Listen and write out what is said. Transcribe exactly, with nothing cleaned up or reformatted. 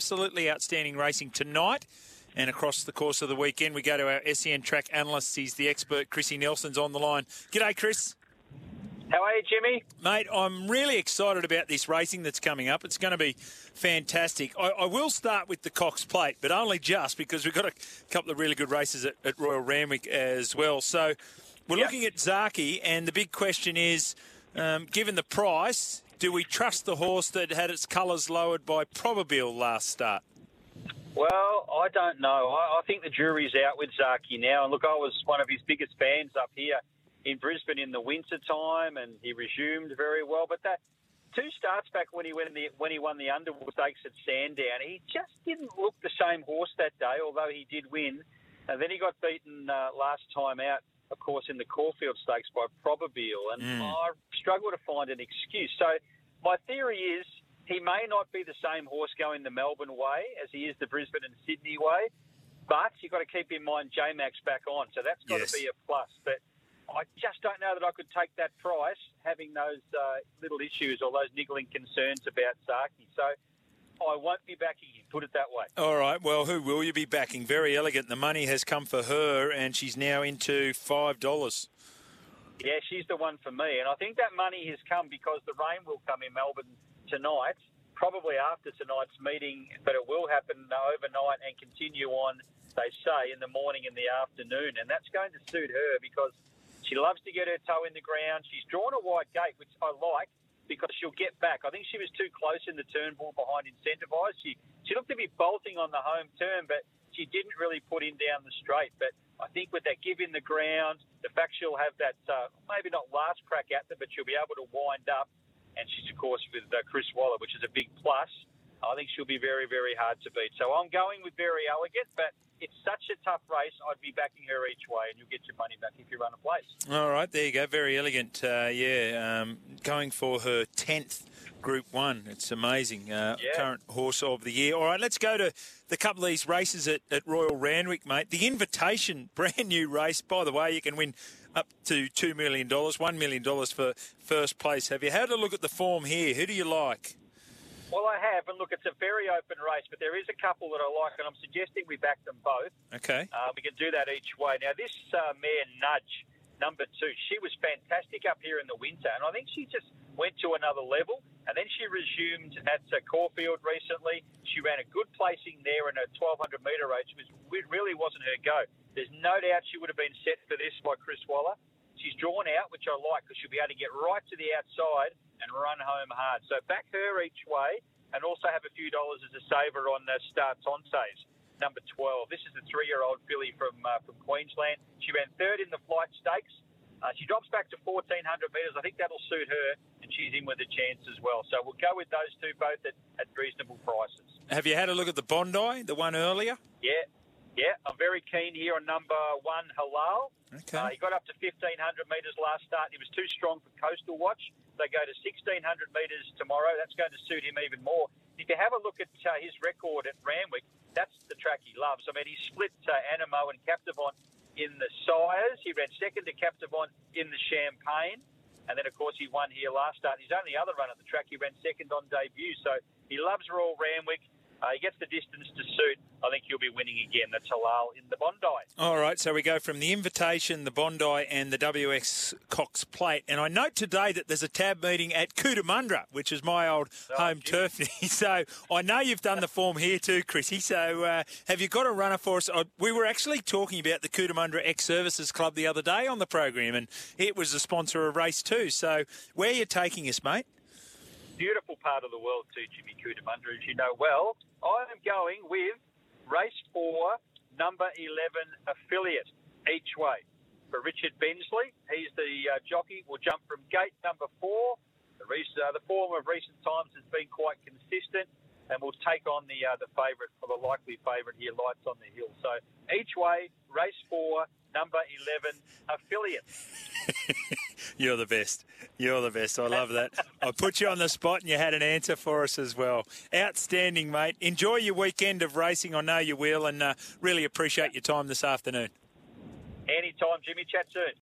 absolutely outstanding racing tonight. And across the course of the weekend, we go to our S E N track analyst. He's the expert, Chrissy Nelson's on the line. G'day, Chris. How are you, Jimmy? Mate, I'm really excited about this racing that's coming up. It's going to be fantastic. I, I will start with the Cox Plate, but only just because we've got a couple of really good races at, at Royal Randwick as well. So we're yep. looking at Zaaki, and the big question is, um, given the price, do we trust the horse that had its colours lowered by Probabeel last start? Well, I don't know. I, I think the jury's out with Zaaki now. And look, I was one of his biggest fans up here in Brisbane in the winter time, and he resumed very well. But that two starts back when he went the when he won the Underwood Stakes at Sandown, he just didn't look the same horse that day, although he did win. And then he got beaten uh, last time out, of course, in the Caulfield Stakes by Probabeel, and mm. I struggle to find an excuse. So my theory is he may not be the same horse going the Melbourne way as he is the Brisbane and Sydney way, but you've got to keep in mind J-Max back on, so that's got yes. to be a plus. But I just don't know that I could take that price, having those uh, little issues or those niggling concerns about Zaaki. So I won't be backing him, put it that way. All right, well, who will you be backing? Very Elegant. The money has come for her, and she's now into five dollars. Yeah, she's the one for me. And I think that money has come because the rain will come in Melbourne tonight, probably after tonight's meeting, but it will happen overnight and continue on, they say, in the morning and the afternoon. And that's going to suit her because she loves to get her toe in the ground. She's drawn a wide gate, which I like, because she'll get back. I think she was too close in the Turnbull behind Incentivised. She, she looked to be bolting on the home turn, but she didn't really put in down the straight. But I think with that give in the ground, the fact she'll have that, uh, maybe not last crack at them, but she'll be able to wind up. And she's, of course, with uh, Chris Waller, which is a big plus. I think she'll be very, very hard to beat. So I'm going with Very Elegant, but it's such a tough race, I'd be backing her each way, and you'll get your money back if you run a place. All right, there you go. Very Elegant, uh, yeah, um, going for her tenth Group one. It's amazing. Uh, yeah. Current horse of the year. All right, let's go to the couple of these races at, at Royal Randwick, mate. The Invitation, brand new race. By the way, you can win up to two million dollars, one million dollars for first place. Have you had a look at the form here? Who do you like? Well, I have, and look, it's a very open race, but there is a couple that I like, and I'm suggesting we back them both. Okay. Uh, we can do that each way. Now, this uh, mare, Nudge, number two, she was fantastic up here in the winter, and I think she just went to another level, and then she resumed at uh, Caulfield recently. She ran a good placing there in a twelve hundred metre race, which really wasn't her go. There's no doubt she would have been set for this by Chris Waller. She's drawn out, which I like, because she'll be able to get right to the outside and run home hard. So back her each way, and also have a few dollars as a saver on the Star Tonses, number twelve. This is the three-year-old filly from uh, from Queensland. She ran third in the Flight Stakes. Uh, she drops back to fourteen hundred metres. I think that'll suit her, and she's in with a chance as well. So we'll go with those two both at, at reasonable prices. Have you had a look at the Bondi, the one earlier? Yeah. Yeah, I'm very keen here on number one, Halal. Okay. Uh, he got up to fifteen hundred metres last start. He was too strong for Coastal Watch. They go to sixteen hundred metres tomorrow. That's going to suit him even more. If you have a look at uh, his record at Randwick, that's the track he loves. I mean, he split uh, Animo and Captivant in the Sires. He ran second to Captivant in the Champagne. And then, of course, he won here last start. His only other run at the track, he ran second on debut. So he loves Royal Randwick. Uh, he gets the distance to suit. I think he'll be winning again. That's Halal in the Bondi. All right, so we go from the Invitation, the Bondi, and the W X Cox Plate. And I note today that there's a tab meeting at Cootamundra, which is my old oh, home turf. So I know you've done the form here too, Chrissy. So uh, have you got a runner for us? We were actually talking about the Cootamundra Ex-Services Club the other day on the program, and it was a sponsor of race two. So where are you taking us, mate? Beautiful part of the world too, Jimmy, Cootamundra, as you know well. I am going with race four, number eleven, Affiliate, each way. For Richard Bensley, he's the uh, jockey, will jump from gate number four. The, rec- uh, the form of recent times has been quite consistent, and will take on the uh, the favourite, or the likely favourite here, Lights on the Hill. So each way, race four, number eleven, Affiliate. You're the best. You're the best. I love that. I put you on the spot and you had an answer for us as well. Outstanding, mate. Enjoy your weekend of racing. I know you will, and uh, really appreciate your time this afternoon. Anytime, Jimmy. Chat soon.